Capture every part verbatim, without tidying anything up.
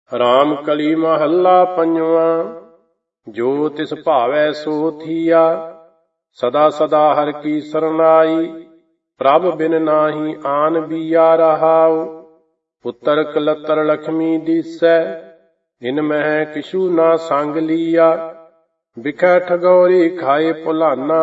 ਰਾਮ ਕਲੀ ਮਹੱਲਾ ਪੰਜਵਾਂ। ਜੋ ਤਿਸ ਭਾਵੈ ਸੋ ਥੀਆ, ਸਦਾ ਸਦਾ ਹਰਿ ਕੀ ਸਰਨਾਈ। ਪ੍ਰਭ ਬਿਨ ਨਾਹੀ ਆਨ ਬੀਆ ਰਹਾਉ, ਪੁੱਤਰ ਕਲਤਰ ਲਖਮੀ ਦੀਸੈ। ਇਨ ਮਹਿ ਕਿਛੂ ਨਾ ਸੰਗ ਲੀਆ, ਬਿਖੈ ਠਗੌਰੀ ਖਾਏ ਭੁਲਾਨਾ।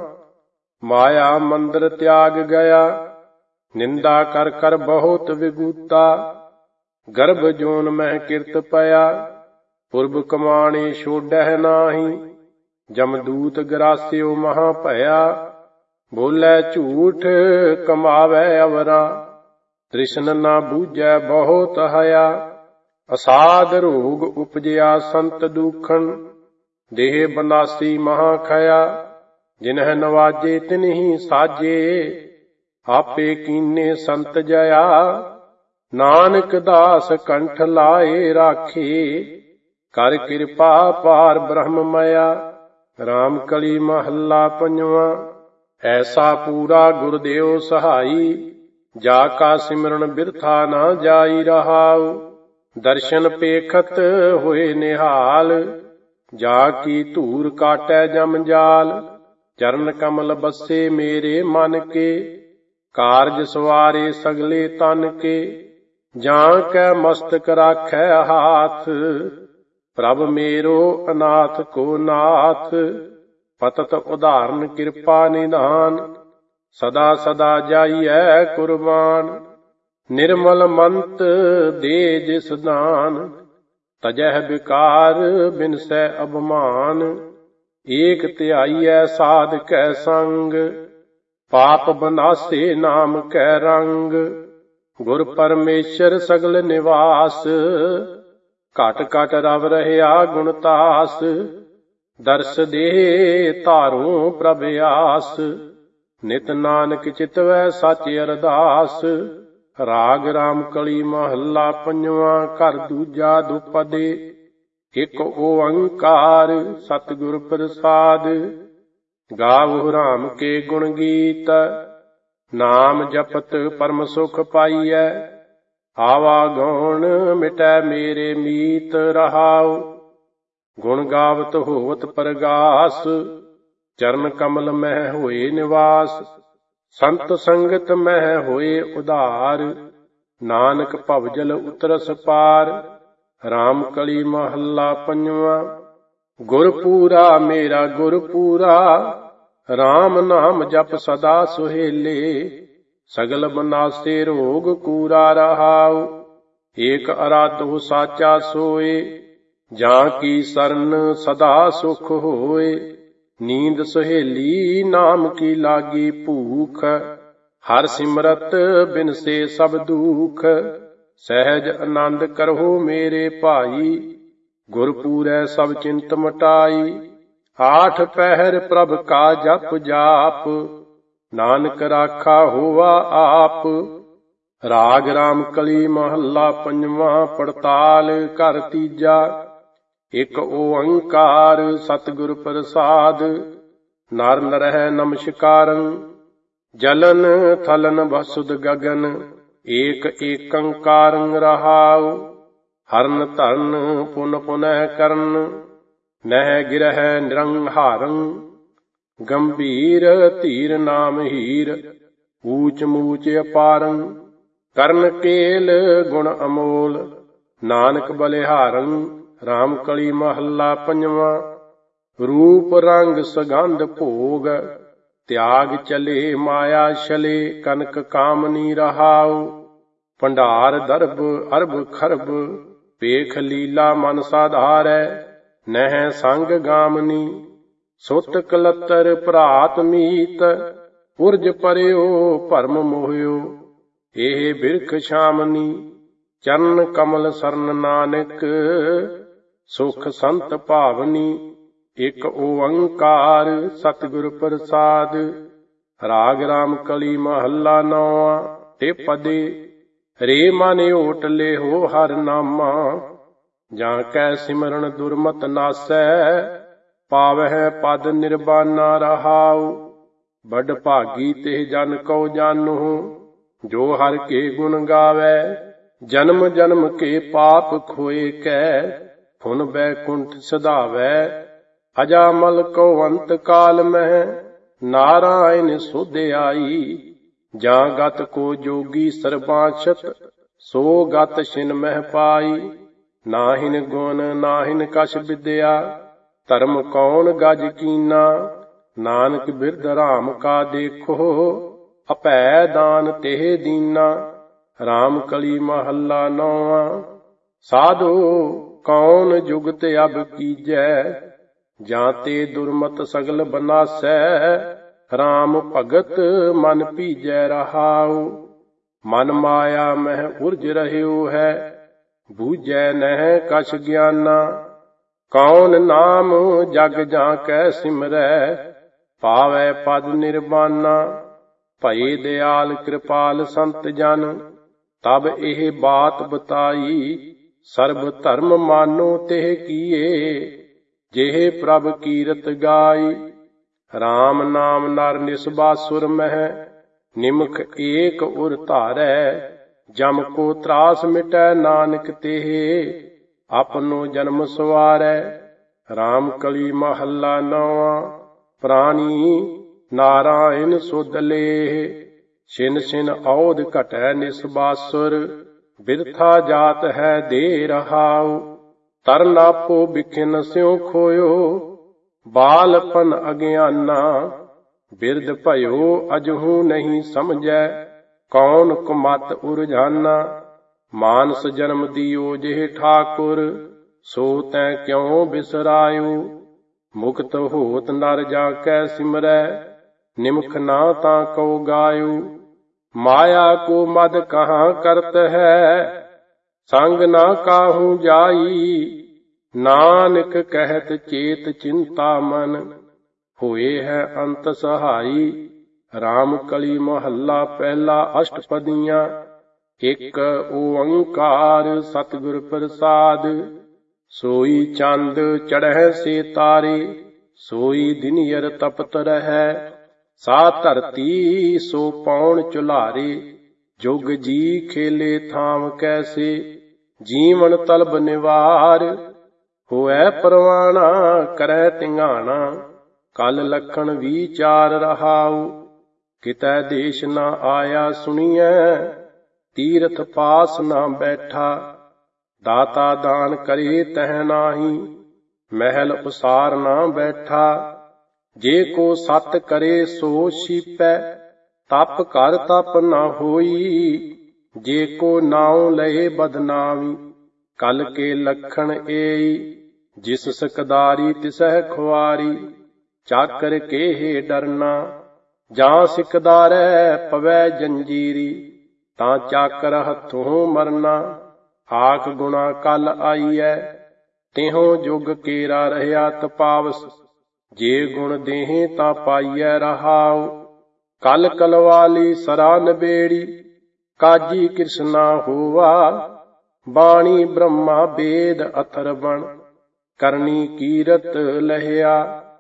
ਮਾਇਆ ਮੰਦਰ ਤਿਆਗ ਗਿਆ, ਨਿੰਦਾ ਕਰ ਕਰ ਬਹੁਤ ਵਿਗੂਤਾ। ਗਰਭ ਜੋਨ ਮਹਿ ਕਿਰਤ ਪਿਆ, ਪੁਰਬ ਕਮਾਣੇ ਛੋਡਹਿ ਨਾਹੀ। ਜਮਦੂਤ ਗਰਾਸਿਓ ਮਹਾ ਭਇਆ, ਬੋਲੇ ਝੂਠ ਕਮਾਵੈ ਅਵਰਾ। ਤ੍ਰਿਸ਼ਨ ਨਾ ਬੂਝੈ ਬਹੁਤ ਹਇਆ, ਅਸਾਧ ਰੋਗ ਉਪਜਿਆ ਸੰਤ ਦੂਖਣ। ਦੇਹ ਬਨਾਸੀ ਮਹਾ ਖਇਆ, ਜਿਨਹਿ ਨਵਾਜੇ ਤਿਨਹੀ ਸਾਜੇ। ਆਪੇ ਕੀਨੇ ਸੰਤ ਜਇਆ, ਨਾਨਕ ਦਾਸ ਕੰਠ ਲਾਏ ਰਾਖੇ। ਕਰ ਕਿਰਪਾ ਪਾਰ ਬ੍ਰਹਮ ਮਇਆ, ਰਾਮ ਕਲੀ ਮਹੱਲਾ ਪੰਜਵਾਂ। ਐਸਾ ਪੂਰਾ ਗੁਰਦੇਵ ਸਹਾਈ, ਜਾ ਕਾ ਸਿਮਰਨ ਬਿਰਥਾ ਨਾ ਜਾਈ ਰਹਾਉ। ਦਰਸ਼ਨ ਪੇਖਤ ਹੋਏ ਨਿਹਾਲ, ਜਾ ਕੀ ਧੂਰ ਕਾਟੈ ਜਮ ਜਾਲ। ਚਰਨ ਕਮਲ ਬਸੇ ਮੇਰੇ ਮਨ ਕੇ, ਕਾਰਜ ਸਵਾਰੇ ਸਗਲੇ ਤਨ ਕੇ। ਜਾਂ ਕੈ ਮਸਤਕ ਰਾਖੈ ਹਾਥ, ਪ੍ਰਭ ਮੇਰੋ ਅਨਾਥ ਕੋ ਨਾਥ। ਪਤਤ ਉਦਾਹਰਨ ਕਿਰਪਾ ਨਿਧਾਨ, ਸਦਾ ਸਦਾ ਜਾਈਐ ਕੁਰਬਾਨ। ਨਿਰਮਲ ਮੰਤ ਦੇ ਜਿਸ ਦਾਨ, ਤਜਹਿ ਬਿਕਾਰ ਬਿਨਸੈ ਅਭਮਾਨ। ਏਕ ਧਿਆਈਐ ਸਾਧ ਕੈ ਸੰਗ, ਪਾਪ ਬਨਾਸੇ ਨਾਮ ਕੈ ਰੰਗ। ਗੁਰ ਪਰਮੇਸ਼ਰ ਸਗਲ ਨਿਵਾਸ, ਘਟ ਘਟ ਰਵ ਰਹਿਆ ਗੁਣਤਾਸ। ਦਰਸ ਦੇ ਧਾਰੋ ਪ੍ਰਭ ਆਸ, ਨਿਤ ਨਾਨਕ ਚਿਤਵੈ ਸਚ ਅਰਦਾਸ। ਰਾਗ ਰਾਮ ਕਲੀ ਮਹੱਲਾ ਪੰਜਵਾਂ। ਘਰ ਦੂਜਾ ਦੁਪਦੇ, ਇਕ ਓੰਕਾਰ ਸਤਿਗੁਰ ਪ੍ਰਸਾਦ। ਗਾਵਹੁ ਰਾਮ ਕੇ ਗੁਣ ਗੀਤ, ਨਾਮ ਜਪਤ ਪਰਮ ਸੁਖ ਪਾਈਐ। ਆਵਾ ਗੌਣ ਮਿਟੈ ਮੇਰੇ ਮੀਤ ਰਹਾਉ, ਗੁਣ ਗਾਵਤ ਹੋਵਤ ਪਰਗਾਸ। ਚਰਨ ਕਮਲ ਮਹਿ ਹੋਏ ਨਿਵਾਸ, ਸੰਤ ਸੰਗਤ ਮਹਿ ਹੋਏ ਉਧਾਰ। ਨਾਨਕ ਭਵਜਲ ਉਤਰਸ ਪਾਰ, ਰਾਮ ਕਲੀ ਮਹੱਲਾ ਪੰਜਵਾਂ। ਗੁਰ ਪੂਰਾ ਮੇਰਾ ਗੁਰ ਪੂਰਾ, ਰਾਮ ਨਾਮ ਜਪ ਸਦਾ ਸੁਹੇਲੇ। ਸਗਲ ਬਨਾਸੇ ਰੋਗ ਕੂਰਾ ਰਹਾਉ, ਏਕ ਅਰਾਧੋ ਸਾਚਾ ਸੋਏ। ਜਾਂ ਕੀ ਸਰਨ ਸਦਾ ਸੁਖ ਹੋਏ, ਨੀਂਦ ਸੁਹੇਲੀ ਨਾਮ ਕੀ ਲਾਗੀ ਭੂਖ। ਹਰ ਸਿਮਰਤ ਬਿਨਸੇ ਸਭ ਦੁਖ, ਸਹਿਜ ਆਨੰਦ ਕਰਹੁ ਮੇਰੇ ਭਾਈ। ਗੁਰ ਪੂਰੈ ਸਭ ਚਿੰਤ ਮਟਾਈ, ਆਠ ਪਹਿਰ ਪ੍ਰਭ ਕਾ ਜਪ ਜਾਪ। ਨਾਨਕ ਰਾਖਾ ਹੋਵਾ ਆਪ, ਰਾਗ ਰਾਮ ਕਲੀ ਮਹੱਲਾ ਪੰਜਵਾਂ। ਪੜਤਾਲ ਘਰ ਤੀਜਾ, ਇਕ ਓੰਕਾਰ ਸਤਿਗੁਰ ਪ੍ਰਸਾਦ। ਨਰ ਨਰਹਿ ਨਮਸਕਾਰੰ, ਜਲਨ ਥਲਨ ਵਸੁਧ ਗਗਨ। ਏਕ ਏਕੰਕਾਰੰ ਰਹਾਉ, ਹਰਨ ਧਰਨ ਪੁਨ ਪੁਨਹਿ ਕਰਨ। ਨਹਿ ਗਿਰਹਿ ਨਿਰੰਹਾਰੰ, ਗੰਭੀਰ ਧੀਰ ਨਾਮ ਹੀਰ। ਊਚ ਮੂਚ ਅਪਾਰੰ, ਕਰਨ ਕੇਲ ਗੁਣ ਅਮੋਲ। ਨਾਨਕ ਬਲਿਹਾਰੰ, ਰਾਮ ਕਲੀ ਮਹੱਲਾ ਪੰਜਵਾਂ। ਰੂਪ ਰੰਗ ਸੁਗੰਧ ਭੋਗ, ਤਿਆਗ ਚਲੇ ਮਾਇਆ ਛਲੇ। ਕਨਕ ਕਾਮਨੀ ਰਹਾਉ, ਭੰਡਾਰ ਦਰਬ ਅਰਬ ਖਰਬ। ਵੇਖ ਲੀਲਾ ਮਨ ਸਾਧਾਰੈ, ਨਹਿ ਸੰਗ ਗਾਮਨੀ। ਸੁਤ ਕਲਤਰ ਭਰਾਤ ਮੀਤ, ਉਰਜ ਪਰਿਓ ਭਰਮ ਮੋਹਿਓ। ਇਹ ਬਿਰਖ ਛਾਮਨੀ, ਚਰਨ ਕਮਲ ਸਰਨ ਨਾਨਕ। ਸੁਖ ਸੰਤ ਭਾਵਨੀ, ਇਕ ਓੰਕਾਰ ਸਤਿਗੁਰ ਪ੍ਰਸਾਦ। ਰਾਗ ਰਾਮ ਕਲੀ ਮਹੱਲਾ ਨੌਵਾਂ। ਤੇ ਪਦੇ, ਰੇ ਮਨ ਓਟ ਲੇਹੋ ਹਰ ਨਾਮਾ। ਜਾਂ ਕੈ ਸਿਮਰਨ ਦੁਰਮਤ ਨਾਸੈ, ਪਾਵਹਿ ਪਦ ਨਿਰਬਾਨਾ ਰਹਾਉ। ਬਡ ਭਾਗੀ ਤੇ ਜਨ ਕਉ ਜਾਨਹੁ, ਜੋ ਹਰਿ ਕੇ ਗੁਣ ਗਾਵੈ। ਜਨਮ ਜਨਮ ਕੇ ਪਾਪ ਖੋਏ ਕੈ, ਫੁਨ ਬੈਕੁੰਠ ਸਦਾਵੈ। ਅਜਾਮਲ ਕੋ ਅੰਤ ਕਾਲ ਮਹਿ, ਨਾਰਾਇਣ ਸੁਧ ਆਈ। ਜਾਂ ਗਤ ਕੋ ਜੋਗੀ ਸਰਬਾਛਤ, ਸੋ ਗਤ ਛਿਨ ਮਹਿ ਪਾਈ। ਨਾਹਿਨ ਗੁਣ ਨਾਹਿਨ ਕਛ ਵਿਦਿਆ, ਧਰਮ ਕੌਣ ਗਜ ਕੀਨਾ। ਨਾਨਕ ਬਿਰਧ ਰਾਮ ਕਾ ਦੇਖੋ, ਅਭੈ ਦਾਨ ਤੇਹ ਦੀਨਾ। ਰਾਮ ਕਲੀ ਮਹੱਲਾ ਨੌਵਾਂ। ਸਾਧੂ ਕੌਣ ਜੁਗਤ ਅਬ ਕੀਜੈ, ਜਾਂ ਤੇ ਦੁਰਮਤ ਸਗਲ ਬਨਾਸੈ। ਰਾਮ ਭਗਤ ਮਨ ਭੀਜੈ ਰਹਾਉ, ਮਨ ਮਾਇਆ ਮਹਿ ਉਰਜ ਰਹਿਓ ਹੈ। ਬੂਝੈ ਨਹਿ ਕਛ ਗਿਆਨਾ, ਕੌਣ ਨਾਮ ਜਗ ਜਾਂ ਕੈ ਸਿਮਰੈ। ਪਾਵੈ ਪਦ ਨਿਰਬਾਨਾ, ਭਏ ਦਿਆਲ ਕਿਰਪਾਲ ਸੰਤ ਜਨ। ਤਬ ਇਹ ਬਾਤ ਬਤਾਈ, ਸਰਬ ਧਰਮ ਮਾਨੋ ਤਿਹ ਕੀਏ। ਜਿਹੇ ਪ੍ਰਭ ਕੀਰਤ ਗਾਈ, ਰਾਮ ਨਾਮ ਨਰ ਨਿਸਬਾਸੁਰ ਮਹਿ। ਨਿਮਖ ਏਕ ਉਰ ਧਾਰੈ, ਜਮ ਕੋ ਤਰਾਸ ਮਿਟੈ ਨਾਨਕ ਤੇਹ। ਆਪਨੋ ਜਨਮ ਸਵਾਰੈ। ਰਾਮ ਕਲੀ ਮਹੱਲਾ ਨੌਵਾਂ। ਪ੍ਰਾਣੀ ਨਾਰਾਇਣ ਸੁਧ ਲੇਹ, ਛਿਨ ਛਿਨ ਔਧ ਘਟੈ ਨਿਸਬਾਸੁਰ। ਬਿਰਥਾ ਜਾਤ ਹੈ ਦੇ ਰਹਾਉ, ਤਰਨ ਆਪੋ ਬਿਖਿਨ ਸਿਉ ਖੋਇਓ। ਬਾਲਪਨ ਅਗਿਆਨਾ, ਬਿਰਧ ਭਇਓ ਅਜਹੂ ਨਹੀਂ ਸਮਝੈ। ਕੌਣ ਕੁਮਤ ਉਰਝਾਨਾ, ਮਾਨਸ ਜਨਮ ਦਿਓ ਜਿਹ ਠਾਕੁਰ। ਸੋ ਤੈ ਕਿਉ ਬਿਸਰਾਇਓ, ਮੁਕਤ ਹੋਤ ਨਰ ਜਾ ਕੈ ਸਿਮਰੈ। ਨਿਮਖ ਨਾ ਤਾਂ ਕਉ ਗਾਇਓ, ਮਾਇਆ ਕੋ ਮਦ ਕਹਾਂ ਕਰਤ ਹੈ। ਸੰਗ ਨਾ ਕਾਹੂ ਜਾਈ, ਨਾਨਕ ਕਹਿਤ ਚੇਤ ਚਿੰਤਾ ਮਨ। ਹੋਏ ਹੈ ਅੰਤ ਸਹਾਈ। ਰਾਮ ਕਲੀ ਮਹੱਲਾ ਪਹਿਲਾ। ਅਸ਼ਟਪਦੀਆਂ। ਇੱਕ ਓੰਕਾਰ ਸਤਿਗੁਰ ਪ੍ਰਸਾਦ, ਸੋਈ ਚੰਦ ਚੜ੍ਹੈ ਸੇ ਤਾਰੇ। ਸੋਈ ਦਿਨਿਯਰ ਤਪਤ ਰਹੈ, ਸਾ ਧਰਤੀ ਸੋ ਪੌਣ ਚੁਲਾਰੇ। ਜੁਗ ਜੀ ਖੇਲੇ ਥਾਮ ਕੈਸੇ, ਜੀਵਨ ਤਲਬ ਨਿਵਾਰ। ਹੋਐ ਪਰਵਾਣਾ ਕਰੈ ਧਿਆਣਾ, ਕਲ ਲਖਣ ਵੀਚਾਰ ਰਹਾਉ। ਕਿਤੈ ਦੇਸ਼ ਨਾ ਆਇਆ ਸੁਣੀਐ, ਤੀਰਥ ਪਾਸ ਨਾ ਬੈਠਾ। ਦਾਤਾ ਦਾਨ ਕਰੇ ਤਹਿ ਨਾਹੀ, ਮਹਿਲ ਉਸਾਰ ਨਾ ਬੈਠਾ। ਜੇ ਕੋ ਸਤ ਕਰੇ ਸੋ ਛੀਪੈ, ਤਪ ਕਰ ਤਪ ਨਾ ਹੋਈ। ਜੇ ਕੋ ਨਾਉ ਲਏ ਬਦਨਾਮੀ, ਕਲ ਕੇ ਲਖਣ ਏਈ। ਜਿਸ ਸਕਦਾਰੀ ਤਿਸਹਿ ਖੁਆਰੀ, ਚਾਕਰ ਕੇਹੇ ਡਰਨਾ। ਜਾਂ ਸਿਕਦਾਰੈ ਪਵੈ ਜੰਜੀਰੀ, ਤਾਂ ਚਾਕਰ ਹੱਥੋਂ ਮਰਨਾ। ਆਖ ਗੁਣਾ ਕਲ ਆਈਐ, ਤਿਹੋ ਜੁਗ ਕੇਰਾ ਰਹਿਆ ਤਪਾਵਸ। ਜੇ ਗੁਣ ਦੇਹੇ ਤਾਂ ਪਾਈਐ ਰਹਾਉ। ਕਲ ਕਲਵਾਲੀ ਸਰਾ ਨਬੇੜੀ, ਕਾਜੀ ਕਿਰਸਨਾ ਹੋਵਾ। ਬਾਣੀ ਬ੍ਰਹਮਾ ਵੇਦ ਅਥਰਵਣ, ਕਰਨੀ ਕੀਰਤ ਲਹਿਆ।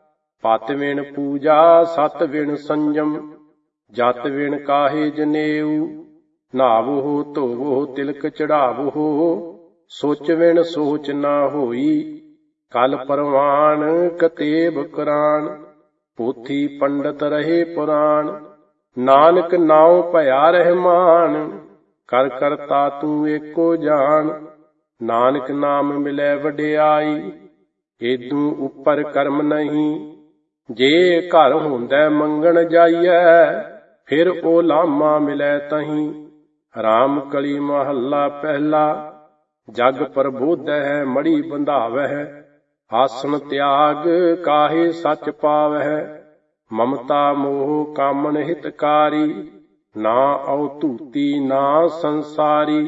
ਪਤ ਵਿਣ ਪੂਜਾ ਸਤ ਵਿਣ ਸੰਜਮ, ਜਤ ਵਿਣ ਕਾਹੇ ਜਨੇਊ। ਨਾਵੋ ਧੋਵੋ ਤਿਲਕ ਚੜਾਵੋ, ਸੋਚ ਵਿਣ ਸੋਚ ਨਾ ਹੋਈ। ਕਲ ਪਰਵਾਨ ਕਤੇਬ ਕੁਰਾਨ, ਪੋਥੀ ਪੰਡਤ ਰਹੇ ਪੁਰਾਣ। ਨਾਨਕ ਨਾਉ ਭਇਆ ਰਹਿਮਾਨ, ਕਰ ਕਰਤਾ ਤੂੰ ਏਕੋ ਜਾਣ। ਨਾਨਕ ਨਾਮ ਮਿਲੈ ਵਡਿਆਈ, ਏਦੂ ਉੱਪਰ ਕਰਮ ਨਹੀਂ। ਜੇ ਘਰ ਹੁੰਦੈ ਮੰਗਣ ਜਾਈਐ, ਫਿਰ ਓ ਲਾਮਾ ਮਿਲੈ ਤਹੀਂ। ਰਾਮ ਕਲੀ ਮਹੱਲਾ ਪਹਿਲਾ। ਜਗ ਪ੍ਰਬੋਧੈ ਮੜੀ ਬੰਧਾਵਹਿ, ਆਸਣ ਤਿਆਗ ਕਾਹੇ ਸੱਚ ਪਾਵਹਿ। ਮਮਤਾ ਮੋਹ ਕਾਮਣ ਹਿਤਕਾਰੀ, ਨਾ ਔ ਧੂਤੀ ਨਾ ਸੰਸਾਰੀ।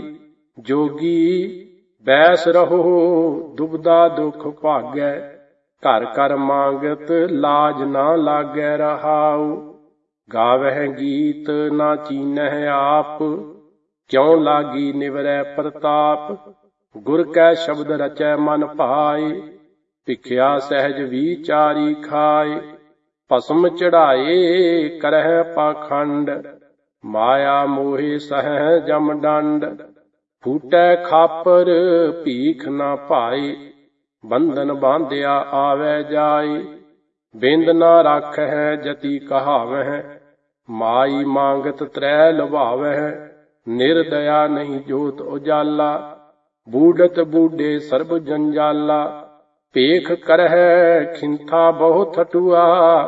ਜੋਗੀ ਬੈਸ ਰਹੋ ਦੁਬਦਾ ਦੁਖ ਭਾਗੈ, ਘਰ ਘਰ ਮੰਗਤ ਲਾਜ ਨਾ ਲਾਗੈ ਰਹਾਉ। ਗਾਵਹਿ ਗੀਤ ਨਾ ਚੀਨਹਿ ਆਪ, ਕਿਉ ਲਾਗੀ ਨਿਵਰੈ ਪ੍ਰਤਾਪ। ਗੁਰ ਕੈ ਸ਼ਬਦ ਰਚੈ ਮਨ ਭਾਏ, ਭਿਖਿਆ ਸਹਿਜ ਵੀਚਾਰੀ ਖਾਏ। ਭਸਮ ਚੜਾਏ ਕਰਹਿ ਪਾਖੰਡ, ਮਾਇਆ ਮੋਹਿ ਸਹਿ ਜਮ ਡੰਡ। ਫੂਟੈ ਖਾਪਰ ਭੀਖ ਨਾ ਭਾਈ, ਬੰਧਨ ਬਾਂਧਿਆ ਆਵੈ ਜਾਈ। ਬਿੰਦ ਨਾ ਰਾਖਹਿ ਜਤੀ ਕਹਾਵਹਿ, ਮਾਈ ਮੰਗਤ ਤ੍ਰੈ ਲੁਭਾਵਹਿ। ਨਿਰਦਇਆ ਨਹੀਂ ਜੋਤ ਉਜਾਲਾ, ਬੂਢਤ ਬੂਢੇ ਸਰਬ ਜੰਜਾਲਾ। ਭੇਖ ਕਰਹਿ ਖਿੰਥਾ ਬਹੁ ਥਟੂਆ,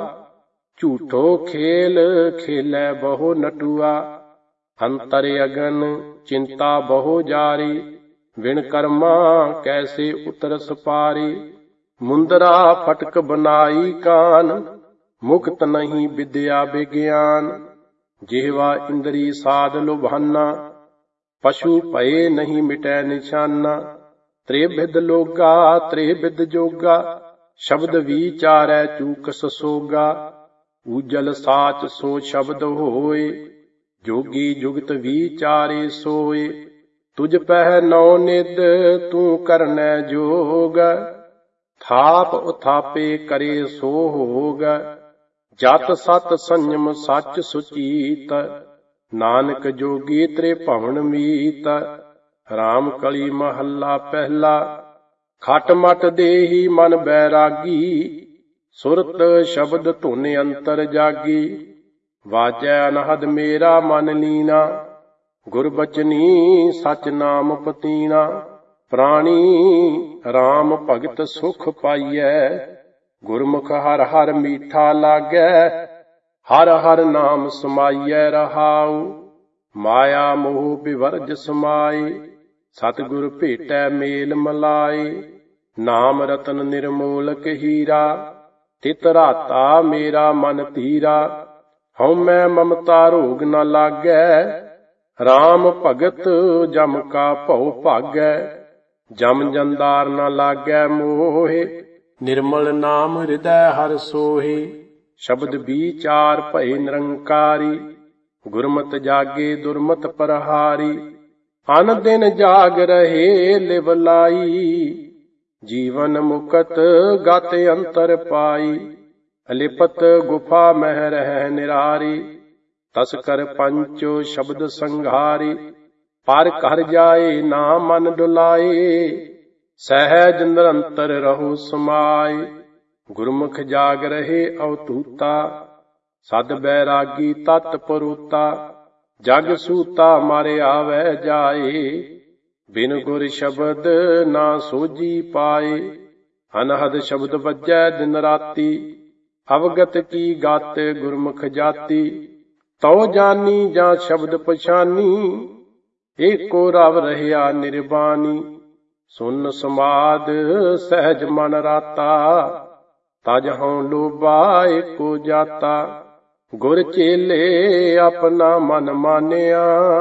ਝੂਠੋ ਖੇਲ ਖੇਲੈ ਬਹੁ ਨਟੂਆ। ਅੰਤਰ ਅਗਨ ਚਿੰਤਾ ਬਹੁ ਜਾਰੀ, ਵਿਣ ਕਰਮਾ ਕੈਸੇ ਉਤਰਸ ਪਾਰੀ। ਮੁੰਦਰਾ ਫਟਕ ਬਨਾਈ ਕਾਨ, ਮੁਕਤ ਨਹੀਂ ਵਿਦਿਆ ਵਿਗਿਆਨ। ਜਿਹਵਾ ਇੰਦਰੀ ਸਾਧ ਲੁਭਾਨਾ, ਪਸ਼ੂ ਭਏ ਨਹੀਂ ਮਿਟੈ ਨਿਸ਼ਾਨਾ। ਤ੍ਰਿਬਿਧ ਲੋਗਾ ਤ੍ਰਿਬਿਧ ਜੋਗਾ, ਸ਼ਬਦ ਵਿਚਾਰੈ ਚੂਕਸ ਸੋਗਾ। ਊਜਲ ਸਾਚ ਸੋ ਸ਼ਬਦ ਹੋਏ, ਜੋਗੀ ਜੁਗਤ ਵਿਚਾਰੇ ਸੋਏ। ਤੁਝ ਪਹਿ ਨੌ ਨਿਧ ਤੂੰ ਕਰਨੈ ਜੋਗ, ਥਾਪ ਉਥਾਪੇ ਕਰੇ ਸੋ ਹੋਗ। ਜਤ ਸਤ ਸੰਜਮ ਸੱਚ ਸੁਚੀਤ, ਨਾਨਕ ਜੋਗੀ ਤ੍ਰਿਭਵਨ ਮੀਤ। ਰਾਮ ਕਲੀ ਮਹੱਲਾ ਪਹਿਲਾ। ਖਟ ਮਟ ਦੇਹੀ ਮਨ ਬੈਰਾਗੀ, ਸੁਰਤ ਸ਼ਬਦ ਧੁਨ ਅੰਤਰ ਜਾਗੀ। ਵਾਜੈ ਅਨਹਦ ਮੇਰਾ ਮਨ ਲੀਨਾ, ਗੁਰਬਚਨੀ ਸਚ ਨਾਮ ਪਤੀਨਾ। ਪ੍ਰਾਣੀ ਰਾਮ ਭਗਤ ਸੁਖ ਪਾਈਐ, ਗੁਰਮੁਖ ਹਰ ਹਰ ਮੀਠਾ ਲਾਗੈ। ਹਰ ਹਰ ਨਾਮ ਸਮਾਈਐ ਰਹਾਉ, ਮਾਇਆ ਮੋਹ ਬਿਵਰਜ ਸਮਾਏ। ਸਤਿਗੁਰ ਭੇਟੈ ਮੇਲ ਮਲਾਏ, ਨਾਮ ਰਤਨ ਨਿਰਮੋਲਕ ਹੀਰਾ। ਤਿਤ ਰਾਤਾ ਮੇਰਾ ਮਨ ਧੀਰਾ, ਹਉਮੈ ਮਮਤਾ ਰੋਗ ਨ ਲਾਗੈ। ਰਾਮ ਭਗਤ ਜਮ ਕਾ ਭਉ ਭਾਗੈ, ਜਮ ਜੰਦਾਰ ਨ ਲਾਗੈ ਮੋਹੇ। ਨਿਰਮਲ ਨਾਮ ਹਿਰਦੈ ਹਰਿ ਸੋਹੇ, ਸ਼ਬਦ ਵਿਚਾਰ ਭਏ ਨਿਰੰਕਾਰੀ। ਗੁਰਮਤਿ ਜਾਗੇ ਦੁਰਮਤਿ ਪ੍ਰਹਾਰੀ, ਅਨ ਦਿਨ ਜਾਗ ਰਹੇ ਲਿਵ ਲਾਈ। ਜੀਵਨ ਮੁਕਤ ਗਤ ਅੰਤਰ ਪਾਈ, ਅਲਿਪਤ ਗੁਫਾ ਮਹਿ ਰਹਿ ਨਿਰਾਰੀ। ਤਸਕਰ ਪੰਚੋ ਸ਼ਬਦ ਸੰਘਾਰੀ, ਪਰ ਘਰ ਜਾਏ ਨਾ ਮਨ ਡੁਲਾਏ। ਸਹਿਜ ਨਿਰੰਤਰ ਰਹੋ ਸਮਾਏ, ਗੁਰਮੁਖ ਜਾਗ ਰਹੇ ਅਵਤੂਤਾ। ਸਦ ਬੈਰਾਗੀ ਤਤ ਪਰੂਤਾ, ਜਗ ਸੂਤਾ ਮਾਰੇ ਆਵੈ ਜਾਏ। ਬਿਨ ਗੁਰ ਸ਼ਬਦ ਨਾ ਸੋਝੀ ਪਾਏ, ਅਨਹਦ ਸ਼ਬਦ ਵੱਜੈ ਦਿਨ ਰਾਤੀ। ਅਵਗਤ ਕੀ ਗਤ ਗੁਰਮੁਖ ਜਾਤੀ, ਤਉ ਜਾਨੀ ਜਾਂ ਸ਼ਬਦ ਪਛਾਨੀ। ਏਕੋ ਰਵ ਰਹਿਆ ਨਿਰਬਾਨੀ, ਸੁਨ ਸਮਾਦ ਸਹਿਜ ਮਨ ਰਾਤਾ। ਤਜ ਹਉ ਲੋਭਾ ਏਕੋ ਜਾਤਾ, ਗੁਰ ਚੇਲੇ ਆਪਣਾ ਮਨ ਮਾਨਿਆ।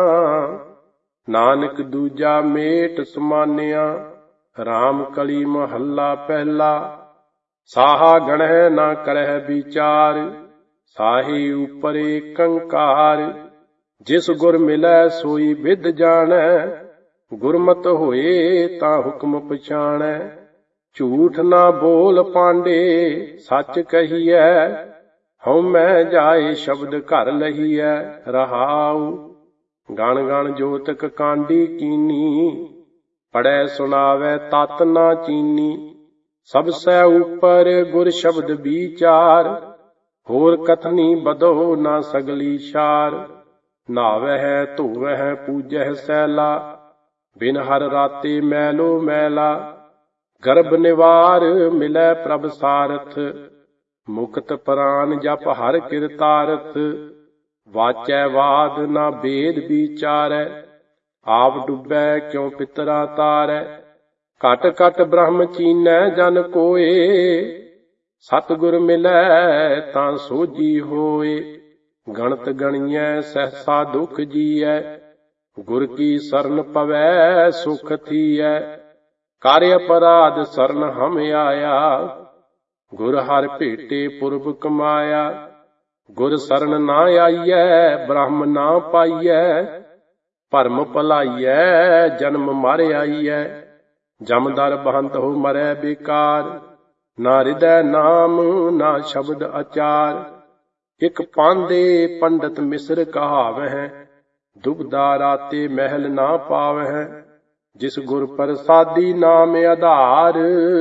ਨਾਨਕ ਦੂਜਾ ਮੇਟ ਸਮਾਨਿਆ। ਰਾਮ ਕਲੀ ਮਹੱਲਾ ਪਹਿਲਾ। ਸਾਹਾ ਗਣਹਿ ਨਾ ਕਰਹਿ ਵਿਚਾਰ, ਸਾਹੀ ਉਪਰ ਏਕੰਕਾਰ। ਜਿਸ ਗੁਰ ਮਿਲੈ ਸੋਈ ਵਿਦ ਜਾਣੈ, ਗੁਰਮਤਿ ਹੋਏ ਤਾਂ ਹੁਕਮ ਪਛਾਣੈ। ਝੂਠ ਨਾ ਬੋਲ ਪਾਂਡੇ ਸੱਚ ਕਹੀਐ, ਹਉਮੈ ਜਾਏ ਸ਼ਬਦ ਘਰ ਲਹੀਐ। ਰਹਾਉ ਗਣ ਗਣ ਜੋਤਕ ਕਾਂਡੀ ਕੀਨੀ, ਪੜੈ ਸੁਣਾਵੈ ਤਤ ਨਾ ਚੀਨੀ। ਸਭ ਸੈ ਉਪਰ ਗੁਰ ਸ਼ਬਦ ਵਿਚਾਰ, ਹੋਰ ਕਥਨੀ ਬਦੋ ਨਾ ਸਗਲੀ ਸ਼ਾਰ। ਨਾਵਹਿ ਧੋਵਹਿ ਪੂਜਹਿ ਸੈਲਾ, ਬਿਨ ਹਰ ਰਾਤੇ ਮੈਲੋ ਮੈਲਾ। ਗਰਭ ਨਿਵਾਰ ਮਿਲੈ ਪ੍ਰਭ ਸਾਰਥ, ਮੁਕਤ ਪ੍ਰਾਨ ਜਪ ਹਰ ਕਿਰਤਾਰਥ। ਵਾਚੈ ਵਾਦ ਨਾ ਬੇਦ ਵਿਚਾਰੈ, ਆਪ ਡੁੱਬੈ ਕਿਉ ਪਿਤਰਾ ਤਾਰੈ। ਘਟ ਘਟ ਬ੍ਰਹਮ ਚੀਨੈ ਜਨ ਕੋਏ, ਸਤਿਗੁਰ ਮਿਲੈ ਤਾਂ ਸੋਝੀ ਹੋਏ। ਗਣਤ ਗਣੀਐ ਸਹਸਾ ਦੁਖ ਜੀਐ, ਗੁਰ ਕੀ ਸਰਨ ਪਵੈ ਸੁਖ ਥੀਐ। ਕਰ ਅਪਰਾਧ ਸਰਨ ਹਮ ਆਇਆ, ਗੁਰ ਹਰਿ ਭੇਟੇ ਪੁਰਬ ਕਮਾਇਆ। ਗੁਰ ਸਰਨ ਨਾ ਆਈਐ ਬ੍ਰਹਮ ਨਾ ਪਾਈਐ, ਭਰਮ ਭਲਾਈਐ ਜਨਮ ਮਰ ਆਈਐ। ਜਮਦਰ ਬਹੰਤ ਹੋ ਮਰੈ ਬੇਕਾਰ, ਨਾ ਹਿਰਦੈ ਨਾਮ ਨਾ ਸ਼ਬਦ ਅਚਾਰ। ਇਕ ਪਾਂਦੇ ਪੰਡਤ ਮਿਸਰ ਕਹਾਵਹਿ, दुबदा राते महल ना पावह, जिस गुर प्रसादी नाम आधार।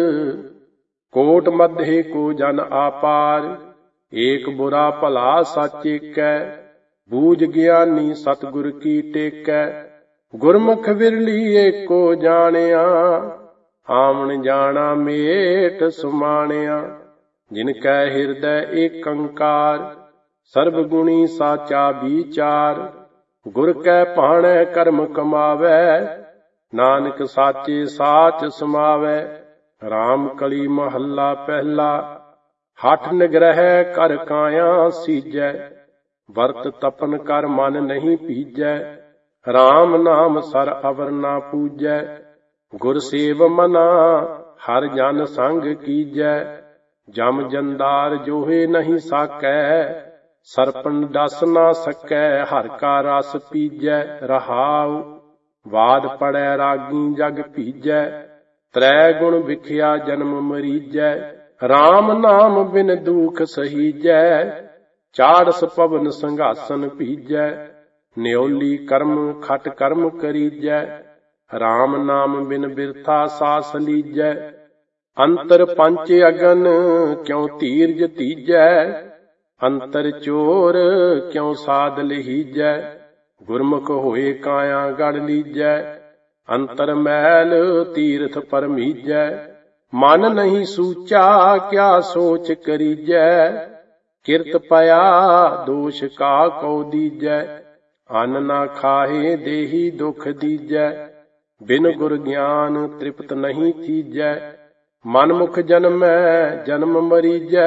कोट मध्य को जन आपार, एक बुरा भला सच एकै। बूझ ज्ञानी सतगुर की टेकै, गुरमुख विरली एको जानिया। आमन जाना मेट सुमानिया, जिनकै हृदय एक अंकार। सर्वगुणी साचा विचार, गुर कै भाणै कर्म कमावै। नानक साचे साच समावै, राम कली महला पहला। हठ निग्रह कर काया सीजै, वर्त तपन कर मन नहीं पीजै। राम नाम सर अवर ना पूजै, गुर सेव मना हर जन संग कीजै। जम जंदार जोहे नहीं साकै, सरपन डस ना सकै। हर का रस पीजै रहाऊ, वाद पड़ै रागी जग भीजै। त्रै गुण विख्या जन्म मरीजै, राम नाम बिन दुख सहीजै। चाड़स पवन संघासन भीजै, न्योली कर्म खट कर्म करीजै। राम नाम बिन बिरथा सास लीजै, अंतर पंच अगन क्यों धीरज तीजै। अंतर चोर क्यों साध लहीजै, गुरमुख होए काया गढ़ लीजै। अंतर मैल तीर्थ परमीजै, मन नहीं सूचा क्या सोच करीजै। किरत पया दोष का कौ दीजै, अन्न ना खाहे देही दुख दीजै। बिन गुर ज्ञान तृप्त नहीं कीजै, मनमुख जन्मै जन्म मरीजै।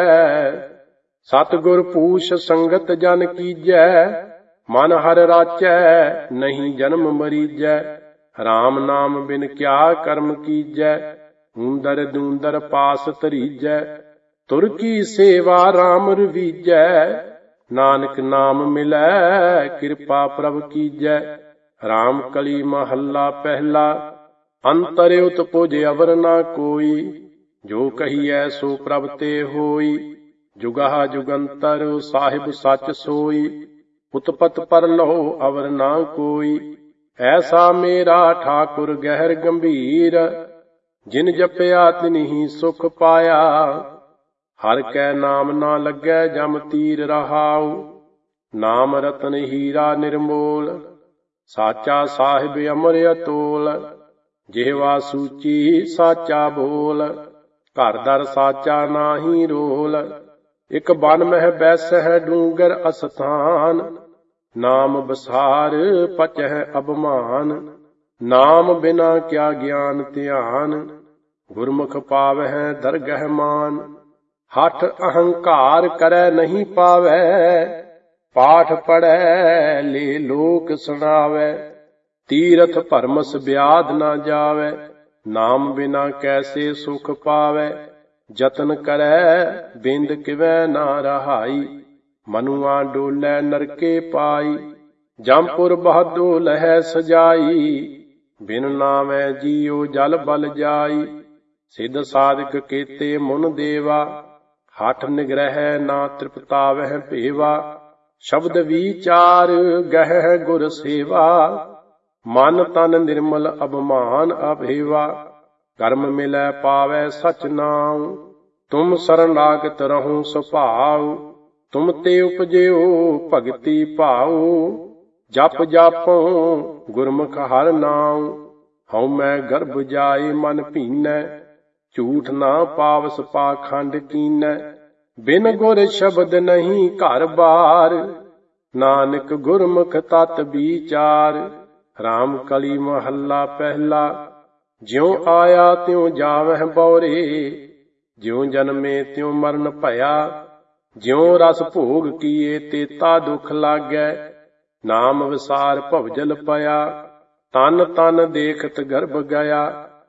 सतगुर पूछ संगत जन कीजै, मन हर राचै नहीं जन्म मरीजै। राम नाम बिन क्या कर्म कीजै, ऊंदर दूंदर पास तरीजै। तुर की सेवा राम रवीजै, नानक नाम मिलै कृपा प्रभ कीजै। राम कली महला पहला, अंतर उत्पुज अवर ना कोई। जो कहिए सो प्रभ ते होई, जुगा जुगंतर साहिब सच सोई। उत्पत पर लो अवर ना कोई, ऐसा मेरा ठाकुर गहर गंभीर। जिन जपया तिन ही सुख पाया, हर कै नाम ना लगै जम तीर रहाऊ। नाम रतन हीरा निर्मोल, साचा साहिब अमर अतोल। जेवा सूची साचा बोल, घर दर साचा नाही रोल। इक बन मह बैसह डूंगर अस्थान, नाम बसार पचह अबमान। नाम बिना क्या ज्ञान ध्यान, गुरमुख पावह दरगह मान। हठ अहंकार करै नहीं पावै, पाठ पढ़ै ले लोक सुनावै। तीरथ भरमस ब्याध ना जावै, नाम बिना कैसे सुख पावै। जतन करै बिंद किवै ना रहाई, मनुआ डोलै नरके पाई। जमपुर बहदो लहै सजाई, बिन नामै जियो जल बल जाई। सिद्ध साधक केते मुन देवा, हठ निग्रह ना तृप्तावह भेवा। शब्द विचार गह गुर सेवा, मन तन निर्मल अबमान अभेवा। कर्म मिलै पावै सच नाम, तुम शरणागत रहूं सुभाव। तुम ते उपजियो भगति भाऊ, जप जापो गुरमुख हर नाम। हऊँ मैं गर्भ जाए मन भीनै, झूठ ना पावस पाखंड कीनै। बिन गुर शब्द नहीं घर बार, नानक गुरमुख तत विचार। राम कली महला पहला, ज्यों आया त्यों जावह बौरे। ज्यों जन्मे त्यों मरण भया, ज्यों रस भोग किए तेता दुख लागै। नाम विसार भवजल पया, तन तन देखत गर्भ गया।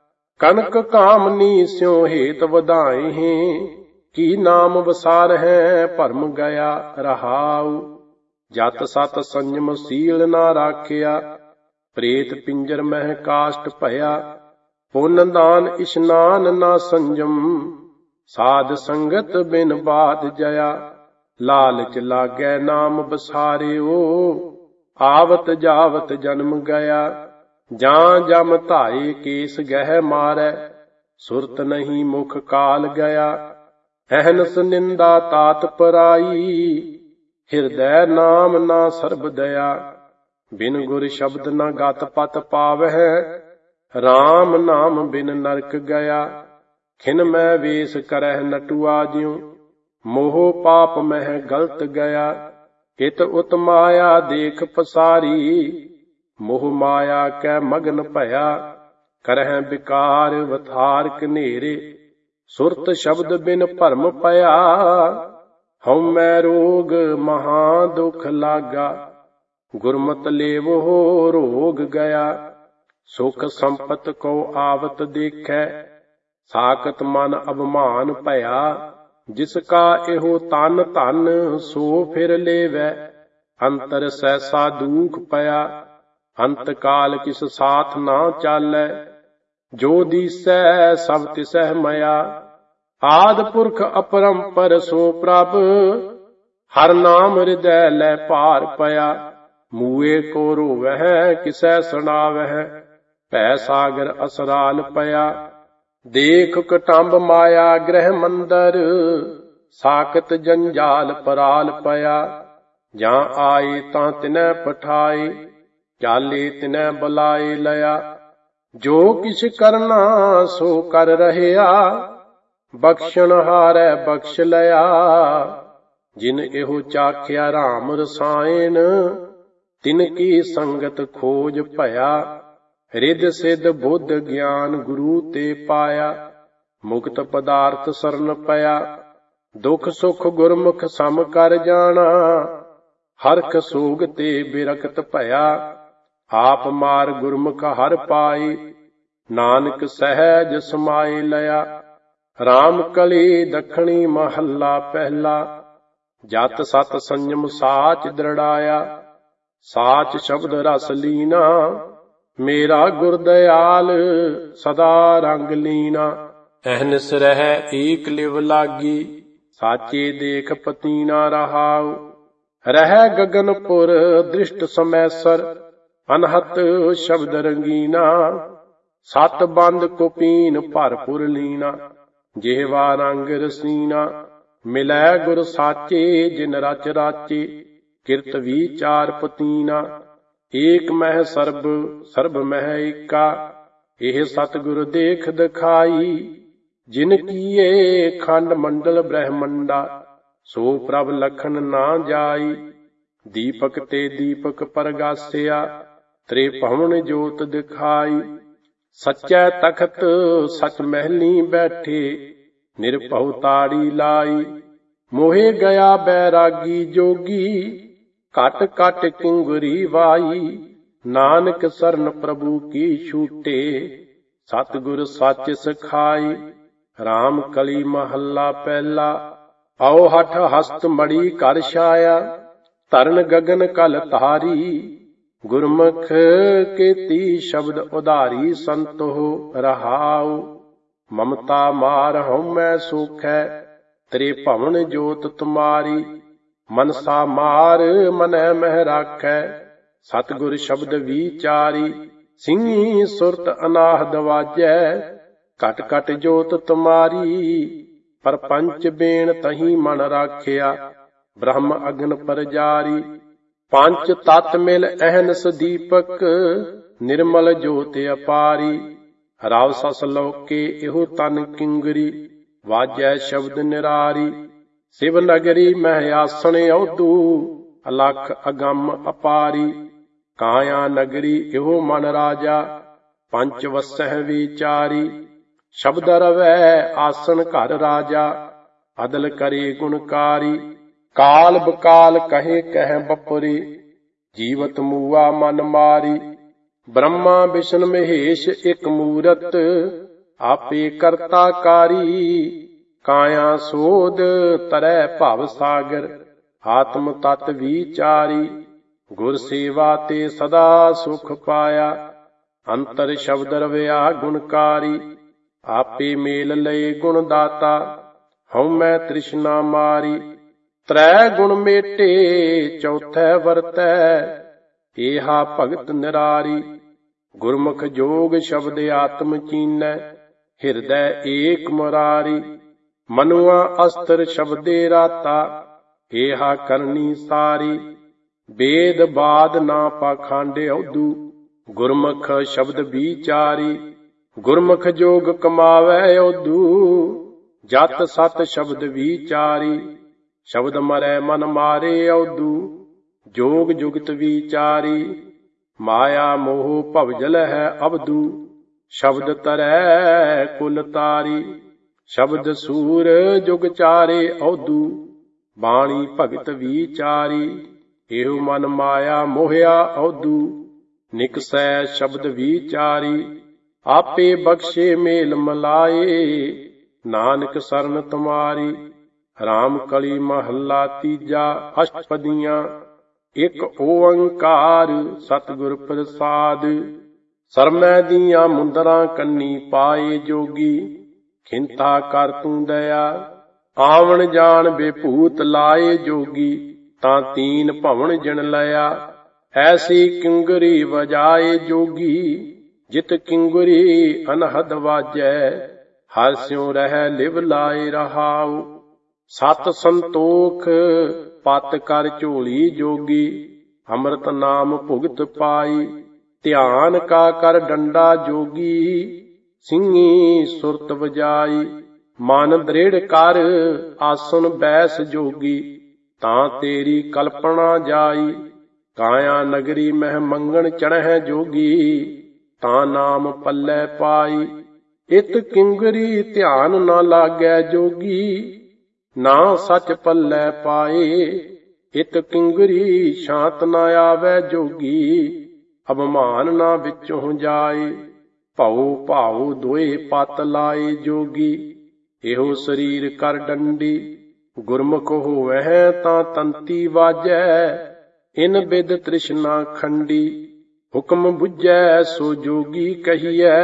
कनक कामनी स्यों हेत वधाए हैं, की नाम विसार है भरम गया रहाऊ। जत सत संयम सील ना राखिया, प्रेत पिंजर मह काष्ट भया। पुन दान इशनान ना संजम, साध संगत बिन बात जया। लालच लागै नाम बसारियो, आवत जावत जन्म गया, जां जम धाये केस गह मारै, सुरत नहीं मुख काल गया। अहनस निंदा तात पराई, हिरदय नाम ना सर्ब दया। बिन गुर शब्द न गत पत पावह, राम नाम बिन नरक गया। खिन मैं वेश करह नटुआ ज्यों, मोह पाप मह गलत गया। इत उत माया देख पसारी, मोह माया कै मगन भया। करह विकार वथार कनेरे, सुरत शब्द बिन भरम पया। हउमै रोग महा दुख लागा, गुरमत लेवो रोग गया। सुख संपत को आवत देखै, साकत मन अभिमान भया। जिसका एहो तन धन, सो फिर लेवै, अंतर सहसा दुख पया। अंत काल किस साथ ना चालै, जो दिसै सब तिसह मया। आद पुरख अपरंपर सो प्रभ, हर नाम हृदय लै पार पया। मूए को रोवह किसै सुनावह, भै सागर असराल पया। देख कटंब माया ग्रह मंदर, साकत जंजाल पराल पया। जां आए तां तिनै पठाए, चाले तिनै बुलाए लया। जो किछ करना सो कर रहया, बख्शण हारै बख्श लया। जिन एहो चाख्या राम रसायन, तिनकी संगत खोज भया। रिद सिद्ध बुद्ध ज्ञान गुरु ते पाया, मुक्त पदार्थ सरन पया। दुख सुख गुरमुख सम कर जाना, हरख सोग ते बिरकत भया। आप मार गुरमुख हर पाए, नानक सहज समाए लया। राम कली दखणी महला पहला, जत सत संयम साच दृढ़ाया। साच शब्द रस लीना, मेरा गुर दयाल सदा रंग लीना। अहनस रह एक लिव लागी, साचे देख पतीना रहाउ। रह गगनपुर दृष्ट समैसर, अनहत शब्द रंगीना। सत बंद कुपीन भरपुर लीना, जेहवा रंग रसीना। मिलै गुर साचे जिन रच राचे, किरत विचार पतीना। ਏਕ ਮਹਿ ਸਰਬ ਸਰਬ ਮਹਿ ਏਕਾ, ਇਹ ਸਤਿਗੁਰ ਦੇਖ ਦਿਖਾਈ। ਜਿਨ ਕੀਏ ਖੰਡ ਮੰਡਲ ਬ੍ਰਹਮੰਡਾ, ਸੋ ਪ੍ਰਭ ਲਖਨ ਨਾ ਜਾਈ। ਦੀਪਕ ਤੇ ਦੀਪਕ ਪਰਗਾਸਿਆ, ਤ੍ਰੇ ਭਵਨ ਜੋਤ ਦਿਖਾਈ। ਸੱਚੈ ਤਖਤ ਸਚ ਮਹਿਲੀ ਬੈਠੇ, ਨਿਰਭਉ ਤਾੜੀ ਲਾਈ। ਮੋਹਿ ਗਿਆ ਬੈਰਾਗੀ ਜੋਗੀ, ਘਟ ਘਟ ਕਿੰਗਰੀ ਵਾਈ। ਨਾਨਕ ਸਰਨ ਪ੍ਰਭੂ ਕੀ ਛੂਟੇ, ਸਤਿਗੁਰ ਸੱਚ ਸਿਖਾਈ। ਰਾਮ ਕਲੀ ਮਹੱਲਾ ਪਹਿਲਾ, ਆਓ ਹਠ ਹਸਤ ਮੜੀ ਕਰ ਛਾਇਆ। ਧਰਨ ਗਗਨ ਕਲ ਧਾਰੀ, ਗੁਰਮੁਖ ਕੀਤੀ ਸ਼ਬਦ ਉਧਾਰੀ। ਸੰਤੋ ਰਹਾਉ ਮਮਤਾ ਮਾਰ ਹਉਮੈ ਸੋਖੈ, ਤੇਰੇ ਭਵਨ ਜੋਤ ਤੁਮਾਰੀ। ਮਨਸਾ ਮਾਰ ਮਨੈ ਮਹਿ ਰਾਖੈ, ਸਤਿਗੁਰ ਸ਼ਬਦ ਵਿਚਾਰੀ। ਸਿੰਘੀ ਸੁਰਤ ਅਨਾਹਦ ਵਾਜੈ, ਘਟ ਘਟ ਜੋਤ ਤੁਮਾਰੀ। ਪਰਪੰਚ ਬੇਣ ਤਹੀ ਮਨ ਰਾਖਿਆ, ਬ੍ਰਹਮ ਅਗਨ ਪਰਜਾਰੀ। ਪੰਚ ਤਤ ਮਿਲ ਅਹਨਸ ਦੀਪਕ, ਨਿਰਮਲ ਜੋਤ ਅਪਾਰੀ। ਰਾਵ ਸਸ ਲੋਕੇ ਇਹੋ ਤਨ ਕਿੰਗਰੀ, ਵਾਜੈ ਸ਼ਬਦ ਨਿਰਾਰੀ। ਸਿਵ ਨਗਰੀ ਮਹਿ ਆਸਣ ਔਧੂ, ਅਲਖ ਅਗੰਮ ਅਪਾਰੀ। ਕਾਇਆ ਨਗਰੀ ਇਹੋ ਮਨ ਰਾਜਾ, ਪੰਚ ਵਸਹਿ ਵਿਚਾਰੀ। ਸ਼ਬਦ ਰਵੈ ਆਸਣ ਘਰ ਰਾਜਾ, ਅਦਲ ਕਰੇ ਗੁਣਕਾਰੀ। ਕਾਲ ਬਕਾਲ ਕਹੇ ਕਹਿ ਬਪੁਰੀ, ਜੀਵਤ ਮੂਆ ਮਨ ਮਾਰੀ। ਬ੍ਰਹਮਾ ਵਿਸ਼ਨ ਮਹੇਸ਼ ਇਕ ਮੂਰਤ, ਆਪੇ ਕਰਤਾ ਕਾਰੀ। ਕਾਇਆ ਸੋਧ ਤਰੈ ਭਵ ਸਾਗਰ, ਆਤਮ ਤਤ ਵਿਚਾਰੀ। ਗੁਰ ਸੇਵਾ ਤੇ ਸਦਾ ਸੁਖ ਪਾਇਆ, ਅੰਤਰ ਸ਼ਬਦ ਰਵਿਆ ਗੁਣਕਾਰੀ। ਆਪੇ ਮੇਲ ਲਏ ਗੁਣ ਦਾਤਾ, ਹਉਮੈ ਤ੍ਰਿਸ਼ਨਾ ਮਾਰੀ। ਤ੍ਰੈ ਗੁਣ ਮੇਟੇ ਚੌਥੈ ਵਰਤੈ, ਏਹਾ ਭਗਤ ਨਿਰਾਰੀ। ਗੁਰਮੁਖ ਜੋਗ ਸ਼ਬਦ ਆਤਮ ਚੀਨੈ, ਹਿਰਦੈ ਏਕ ਮੁਰਾਰੀ। ਮਨੁਆ ਅਸਤਰ ਸ਼ਬਦੇ ਰਾਤਾ, ਏਹਾ ਕਰਨੀ ਸਾਰੀ। ਵੇਦ ਬਾਦ ਨਾ ਪਾਖੰਡ ਔਧੂ, ਗੁਰਮੁਖ ਸ਼ਬਦ ਵਿਚਾਰੀ। ਗੁਰਮੁਖ ਜੋਗ ਕਮਾਵੈ ਔਧੂ, ਜਤ ਸਤ ਸ਼ਬਦ ਵਿਚਾਰੀ। ਸ਼ਬਦ ਮਰੈ ਮਨ ਮਾਰੇ ਔਧੂ, ਜੋਗ ਜੁਗਤ ਵਿਚਾਰੀ। ਮਾਇਆ ਮੋਹ ਭਵਜਲ ਹੈ ਅਬਦੂ, ਸ਼ਬਦ ਤਰੈ ਕੁਲ ਤਾਰੀ। ਸ਼ਬਦ ਸੂਰ ਜੁਗ ਚਾਰੇ ਔਧੂ, ਬਾਣੀ ਭਗਤ ਵਿਚਾਰੀ। ਇਹੋ ਮਨ ਮਾਇਆ ਮੋਹਿਆ ਔਧੂ, ਨਿਕਸੈ ਸ਼ਬਦ ਵਿਚਾਰੀ। ਆਪੇ ਬਖਸ਼ੇ ਮੇਲ ਮਲਾਏ, ਨਾਨਕ ਸਰਨ ਤੁਮਾਰੀ। ਰਾਮ ਕਲੀ ਮਹੱਲਾ ਤੀਜਾ, ਅਸ਼ਟਪਦੀਆਂ। ਇੱਕ ਓੰਕਾਰ ਸਤਿਗੁਰ ਪ੍ਰਸਾਦ। ਸਰਮੈ ਦੀਆਂ ਮੁੰਦਰਾਂ ਕੰਨੀ ਪਾਏ ਜੋਗੀ, ਖਿੰਤਾ ਕਰ ਤੂੰ ਦਇਆ। ਆਵਣ ਜਾਣ ਬੇਭੂਤ ਲਾਏ ਜੋਗੀ, ਤਾਂ ਤੀਨ ਭਵਨ ਜਿਣ ਲਿਆ। ਐਸੀ ਕਿੰਗਰੀ ਵਜਾਏ ਜੋਗੀ, ਜਿਤ ਕਿੰਗਰੀ ਅਨਹਦ ਵਾਜੈ। ਹਰਿ ਸਿਉ ਰਹਿ ਲਿਵ ਲਾਏ ਰਹਾਉ, ਸਤ ਸੰਤੋਖ ਪਤ ਕਰ ਝੋਲੀ ਜੋਗੀ। ਅੰਮ੍ਰਿਤ ਨਾਮ ਭੁਗਤ ਪਾਈ, ਧਿਆਨ ਕਾ ਕਰ ਡੰਡਾ ਜੋਗੀ। ਸਿੰਘੀ ਸੁਰਤ ਵਜਾਈ, ਮਨ ਦ੍ਰਿੜ ਕਰ ਆਸਨ ਬੈਸ ਜੋਗੀ। ਤਾਂ ਤੇਰੀ ਕਲਪਨਾ ਜਾਈ, ਕਾਇਆ ਨਗਰੀ ਮਹਿ ਮੰਗਣ ਚੜ੍ਹੈ ਜੋਗੀ। ਤਾਂ ਨਾਮ ਪੱਲੇ ਪਾਈ, ਇਤ ਕਿੰਗਰੀ ਧਿਆਨ ਨਾ ਲਾਗੈ ਜੋਗੀ। ਨਾ ਸੱਚ ਪੱਲੇ ਪਾਏ, ਇਤ ਕਿੰਗਰੀ ਸ਼ਾਂਤ ਨਾ ਆਵੈ ਜੋਗੀ। ਅਭਿਮਾਨ ਨਾ ਵਿੱਚੋਂ ਜਾਏ, ਭਉ ਭਾਉ ਦੋਏ ਪਤ ਲਾਏ ਜੋਗੀ। ਇਹੋ ਸਰੀਰ ਕਰ ਡੰਡੀ, ਗੁਰਮੁਖ ਹੋਵੈ ਤਾਂ ਤੰਤੀ ਵਾਜੈ। ਇਨ ਬਿਦ ਤ੍ਰਿਸ਼ਨਾ ਖੰਡੀ, ਹੁਕਮ ਬੁਝੈ ਸੋ ਜੋਗੀ ਕਹੀਐ।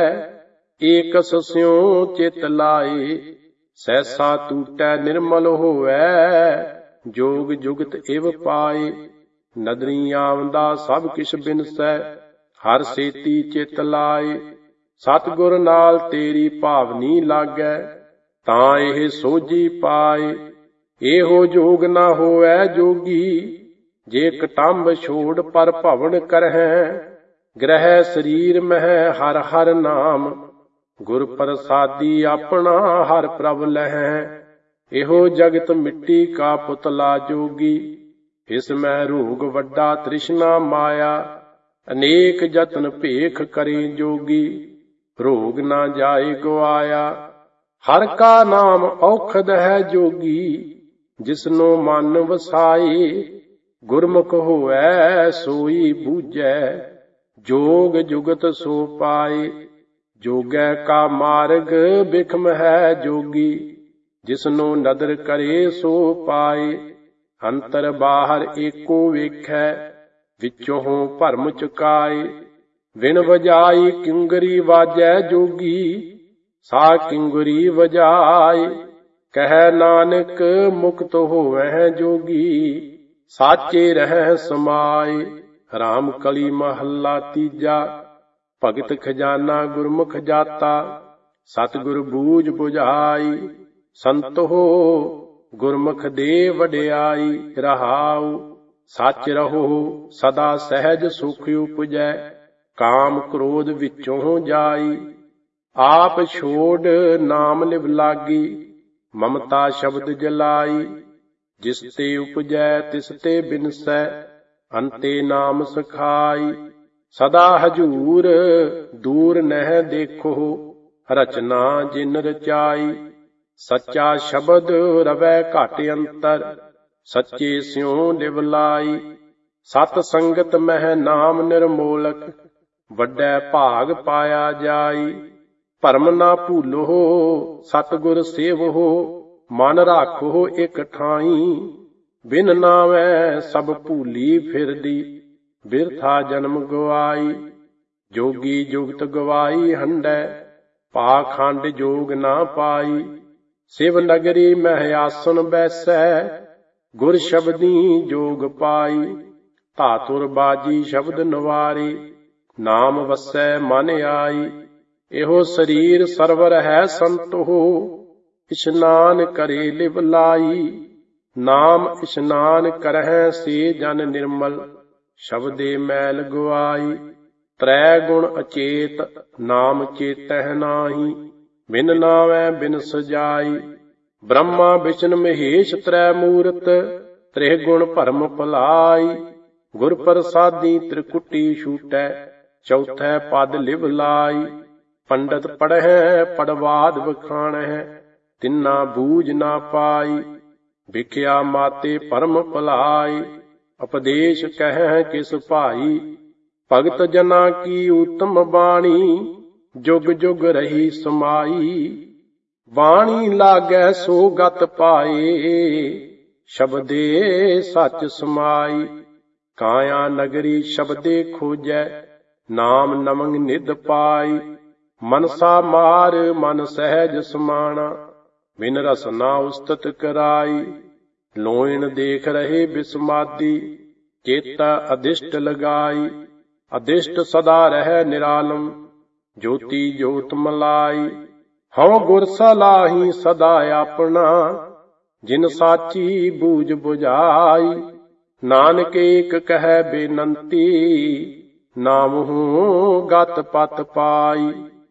ਏਕਸ ਸਿਉ ਚਿਤ ਲਾਏ, ਸਹਿਸਾ ਟੂਟੈ ਨਿਰਮਲ ਹੋਵੈ। ਜੋਗ ਜੁਗਤ ਇਵ ਪਾਏ, ਨਦਰੀ ਆਵੰਦਾ ਸਭ ਕਿਛ ਬਿਨਸੈ। ਹਰ ਸੇਤੀ ਚਿਤ ਲਾਏ, ਸਤਿਗੁਰ ਨਾਲ ਤੇਰੀ ਭਾਵਨੀ ਲਾਗੈ। ਤਾਂ ਇਹ ਸੋਝੀ ਪਾਏ, ਇਹੋ ਜੋਗ ਨਾ ਹੋਵੈ ਜੋਗੀ। ਜੇ ਕਟੰਬ ਛੋੜ ਪਰ ਭਵਨ ਕਰਹਿ, ਗ੍ਰਹਿ ਸਰੀਰ ਮਹਿ ਹਰ ਹਰ ਨਾਮ। ਗੁਰ ਪ੍ਰਸਾਦੀ ਆਪਣਾ ਹਰ ਪ੍ਰਭ ਲਹੈ। ਇਹੋ ਜਗਤ ਮਿੱਟੀ ਕਾ ਪੁਤਲਾ ਜੋਗੀ। ਇਸ ਮਹਿ ਰੋਗ ਵੱਡਾ ਤ੍ਰਿਸ਼ਨਾ ਮਾਇਆ, ਅਨੇਕ ਜਤਨ ਭੇਖ ਕਰੇ ਜੋਗੀ। ਰੋਗ ਨਾ ਜਾਏ ਗਵਾਇਆ, ਹਰ ਕਾ ਨਾਮ ਔਖਦ ਹੈ ਜੋਗੀ। ਜਿਸਨੋ ਮਨ ਵਸਾਏ, ਗੁਰਮੁਖ ਹੋਵੈ ਸੋਈ ਬੂਝੈ। ਜੋਗ ਜੁਗਤ ਸੋ ਪਾਏ, ਜੋਗੈ ਕਾ ਮਾਰਗ ਬਿਖਮ ਹੈ ਜੋਗੀ। ਜਿਸਨੋ ਨਦਰ ਕਰੇ ਸੋ ਪਾਏ, ਅੰਤਰ ਬਾਹਰ ਏਕੋ ਵੇਖੈ। ਵਿੱਚੋਂ ਭਰਮ ਚੁਕਾਏ, ਵਿਣ ਵਜਾਈ ਕਿੰਗਰੀ ਵਾਜੈ ਜੋਗੀ। ਸਾ ਕਿੰਗਰੀ ਵਜਾਏ, ਕਹਿ ਨਾਨਕ ਮੁਕਤ ਹੋਵੈ ਜੋਗੀ। ਸਾਚੇ ਰਹਿ ਸਮਾਏ। ਰਾਮ ਕਲੀ ਮਹੱਲਾ ਤੀਜਾ। ਭਗਤ ਖਜ਼ਾਨਾ ਗੁਰਮੁਖ ਜਾਤਾ, ਸਤਿਗੁਰ ਬੂਝ ਬੁਝਾਈ। ਸੰਤੋ ਗੁਰਮੁਖ ਦੇ ਵਡਿਆਈ, ਰਹਾਉ ਸੱਚ ਰਹੋ ਸਦਾ ਸਹਿਜ ਸੁਖ ਉਪਜੈ। ਕਾਮ ਕ੍ਰੋਧ ਵਿੱਚੋਂ ਜਾਈ, ਆਪ ਛੋੜ ਨਾਮ ਲਿਵ ਲਾਗੀ। ਮਮਤਾ ਸ਼ਬਦ ਜਲਾਈ, ਜਿਸ ਤੇ ਉਪਜੈ ਤਿਸ ਤੇ ਬਿਨਸੈ। ਅੰਤੇ ਨਾਮ ਸਖਾਈ, ਸਦਾ ਹਜੂਰ ਦੂਰ ਨਹਿ ਦੇਖੋ। ਰਚਨਾ ਜਿਨ ਰਚਾਈ, ਸੱਚਾ ਸ਼ਬਦ ਰਵੈ ਘਟ ਅੰਤਰ। ਸੱਚੇ ਸਿਉ ਲਿਵ ਲਾਈ, ਸਤ ਸੰਗਤ ਮਹਿ ਨਾਮ ਨਿਰਮੋਲਕ। ਵੱਡੈ ਭਾਗ ਪਾਇਆ ਜਾਈ, ਭਰਮ ਨਾ ਭੂਲੋ ਸਤਿਗੁਰ ਸੇਵੋ। ਮਨ ਰਾਖੋ ਇਕ ਠਾਈ, ਬਿਨ ਨਾਵੈ ਸਭ ਭੂਲੀ ਫਿਰਦੀ। ਬਿਰਥਾ ਜਨਮ ਗਵਾਈ, ਜੋਗੀ ਜੁਗਤ ਗਵਾਈ ਹੰਡੈ। ਪਾਖੰਡ ਜੋਗ ਨਾ ਪਾਈ, ਸਿਵ ਨਗਰੀ ਮਹਿ ਆਸਨ ਬੈਸੈ। ਗੁਰ ਸ਼ਬਦੀ ਜੋਗ ਪਾਈ, ਧਾਤੁਰ ਬਾਜੀ ਸ਼ਬਦ ਨਵਾਰੀ, ਨਾਮ ਵਸੈ ਮਨ ਆਈ। ਇਹੋ ਸਰੀਰ ਸਰਵਰ ਹੈ ਸੰਤੋ, ਇਸ਼ਨਾਨ ਕਰੇ ਲਿਵ ਲਾਈ। ਨਾਮ ਇਸ਼ਨਾਨ ਕਰਹਿ ਸੇ ਜਨ ਨਿਰਮਲ, ਸ਼ਬਦੇ ਮੈਲ ਗਵਾਈ। ਤ੍ਰੈ ਗੁਣ ਅਚੇਤ ਨਾਮ ਚੇਤਹਿ ਨਾਹੀ, ਬਿਨ ਨਾਵੈ ਬਿਨ ਸਜਾਈ। ਬ੍ਰਹਮਾ ਵਿਸ਼ਨ ਮਹੇਸ਼ ਤ੍ਰੈ ਮੂਰਤ, ਤ੍ਰਿਹ ਗੁਣ ਭਰਮ ਭੁਲਾਈ। ਗੁਰ ਪ੍ਰਸਾਦੀ ਤ੍ਰਿਕੁਟੀ ਛੂਟੈ, ਚੌਥੈ ਪਦ ਲਿਵ ਲਾਈ। ਪੰਡਤ ਪੜ੍ਹੈ ਪੜਵਾਦ ਵਖਾਣਹਿ, ਤਿੰਨਾ ਬੂਝ ਨਾ ਪਾਈ। ਵਿਖਿਆ ਮਾਤੇ ਭਰਮ ਭੁਲਾਈ, ਉਪਦੇਸ਼ ਕਹਿ ਕਿਸ ਭਾਈ। ਭਗਤ ਜਨਾ ਕੀ ਉਤਮ ਬਾਣੀ, ਜੁਗ ਜੁਗ ਰਹੀ ਸਮਾਈ। ਬਾਣੀ ਲਾਗੈ ਸੋ ਗਤ ਪਾਏ, ਸ਼ਬਦੇ ਸੱਚ ਸਮਾਈ। ਕਾਇਆ ਨਗਰੀ ਸ਼ਬਦੇ ਖੋਜੈ, ਨਾਮ ਨਮੰਗ ਨਿਧ ਪਾਈ। ਮਨਸਾ ਮਾਰ ਮਨ ਸਹਿਜ ਸਮਾਣਾ, ਬਿਨ ਰਸਨਾ ਉਸਤਤ ਕਰਾਈ। ਲੋਇਣ ਦੇਖ ਰਹੇ ਬਿਸਮਾਦੀ, ਚੇਤਾ ਅਦਿਸ਼ਟ ਲਗਾਈ। ਅਦਿਸ਼ਟ ਸਦਾ ਰਹਿ ਨਿਰਾਲਮ, ਜੋਤੀ ਜੋਤ ਮਲਾਈ। ਹਉ ਗੁਰ ਸਲਾਹੀ ਸਦਾ ਆਪਣਾ, ਜਿਨ ਸਾਚੀ ਬੂਝ ਬੁਝਾਈ। ਨਾਨਕ ਏਕ ਕਹਿ ਬੇਨੰਤੀ, ਨਾਮਹੁ ਗਤ ਪਤ ਪਾਈ।